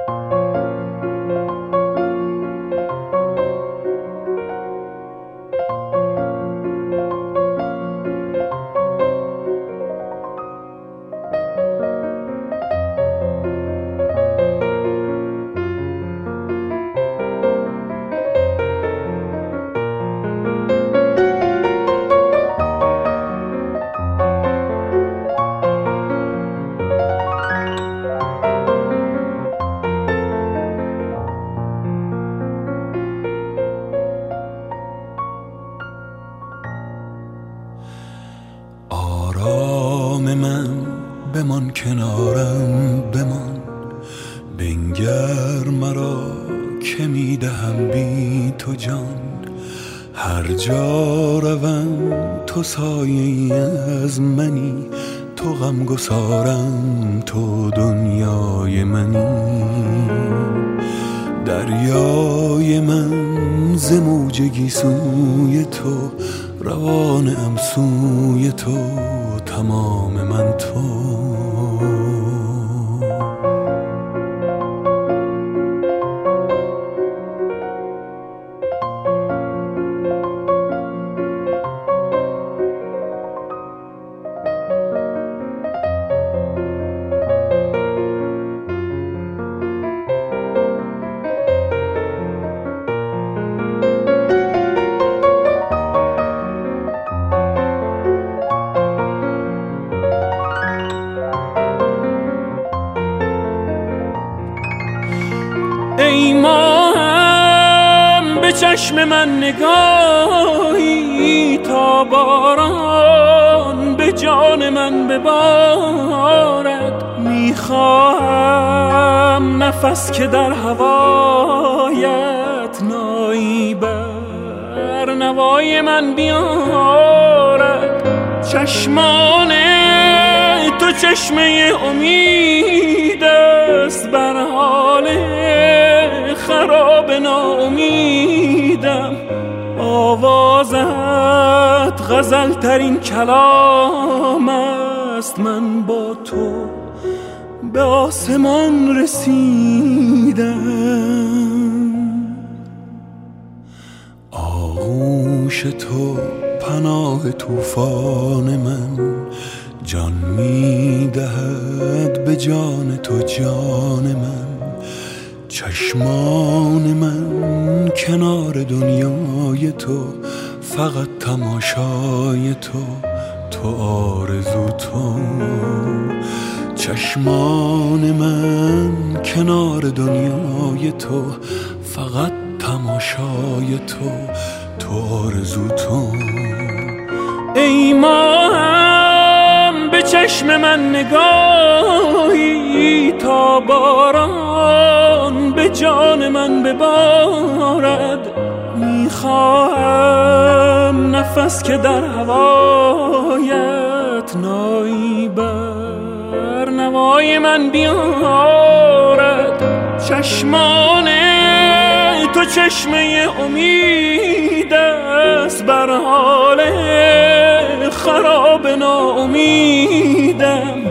آرام من بمان، کنارم بمان، بنگر مرا که میدهم بی تو جان. هر جا روم تو سایه از منی، تو غمگسارم، تو دنیای منی. دریای من ز موج گیسوی تو، روانم سوی تو، تمام من تو. ای ماهم به چشم من نگاهی، تا باران به جان من ببارد. میخواهم نفس که در هوایت نایی بر نوای من بیارد. چشمان تو چشمه امید است، بر حال خراب ناامیدم. آوازت غزل ترین کلام است، من با تو به آسمان رسیدم. آغوش تو پناه طوفان من، جان میدهد به جان تو جان من. چشمان من کنار دنیای تو، فقط تماشای تو، تو آرزو تو. چشمان من کنار دنیای تو، فقط تماشای تو، تو آرزو تو. ای ماهم به چشم من نگاهی، تا باران به جان من ببارد. میخواهم نفس که در هوایت نایی بر نوای من بیارد. چشمان تو چشمه امید است، بر حال خراب ناامیدم.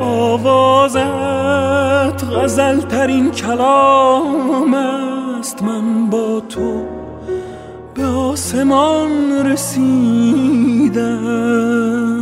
آوازت غزل ترین کلام است، من با تو به آسمان رسیدم.